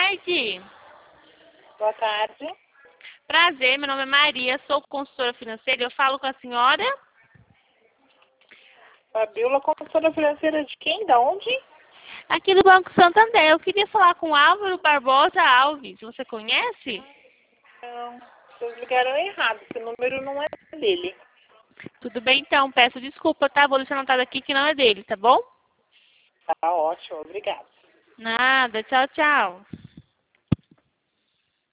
tarde. Boa tarde. Prazer, meu nome é Maria, sou consultora financeira. Eu falo com a senhora? Fabiola, consultora financeira de quem? Da onde? Aqui do Banco Santander. Eu queria falar com Álvaro Barbosa Alves. Você conhece? Não, vocês ligaram errado. Esse número não é dele. Tudo bem, então. Peço desculpa, tá? Vou deixar anotado aqui que não é dele, tá bom? Tá ótimo, obrigada. Nada. Tchau, tchau.